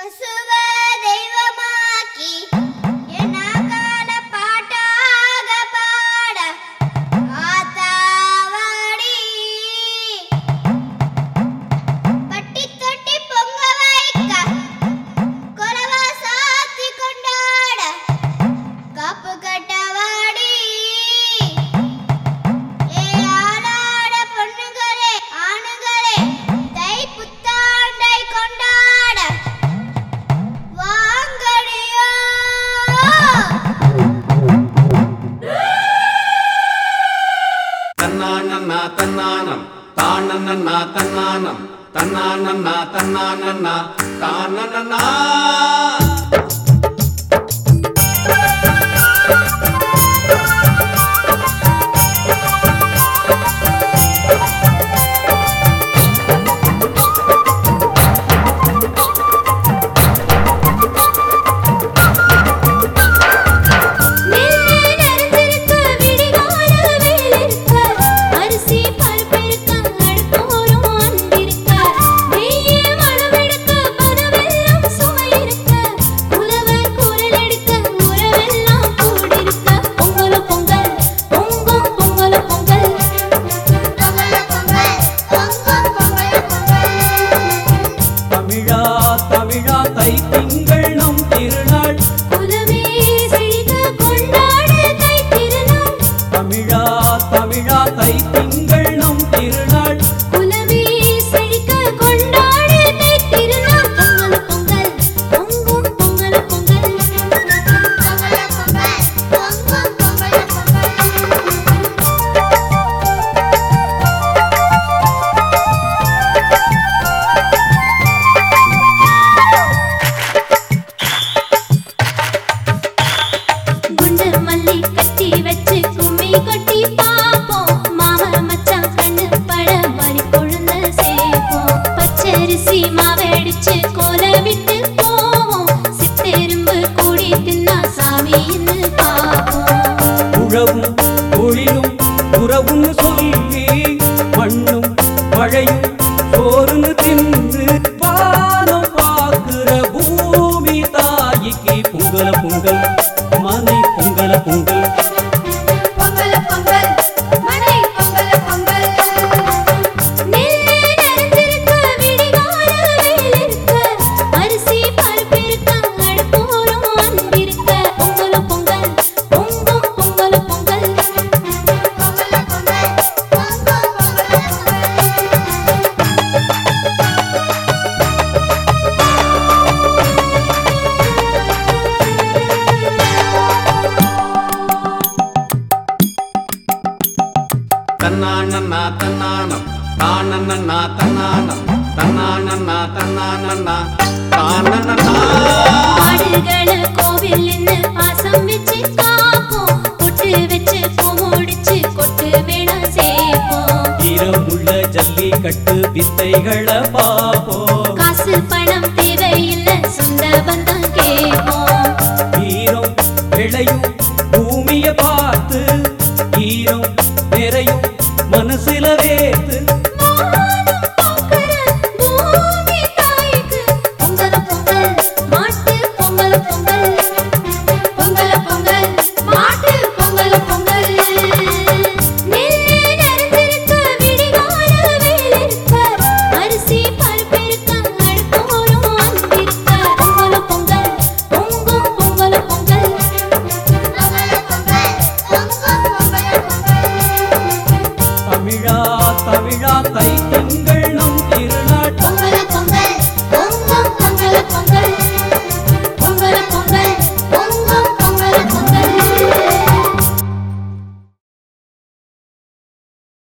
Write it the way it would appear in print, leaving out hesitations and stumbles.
பசுவ தெய்வமாக்கி என்னாகால பாட்டாக பாட ஆத்தாவாடி பட்டி தொட்டி பொங்க வைக்க கொலவா சாத்தி கொண்டாட காப்பு கட்டவாடி ஏ ஆளாட பொண்ணுங்களே ஆணுங்களே தை புத்தாண்டை கொண்டாட வாங்கடியோ தன்னானன்னா தன்னானம் தானன்னா தன்னானம் தன்னானன்னா தன்னானன்னா தானன்னா உறவுன்னு சொல்லி மண்ணும் மழையும் சோறுன்னு தின்று வானம் பார்க்கிற பூமி தாய்க்கு பொங்கல பொங்கல் மனை பொங்கல பொங்கல் தன்னானன்னா தன்னானம் தானன்னா தன்னானம் தன்னானன்னா தன்னானன்னா தானன்னா ஆடுகள கோவில் நின்னு பாசம் வெச்சு காப்போம் பொட்டு வெச்சு பூ முடிச்சு கொட்டு வேணா சேப்போம் ஈரமுள்ள ஜல்லிக்கட்டு வித்தைகளை பாப்போம்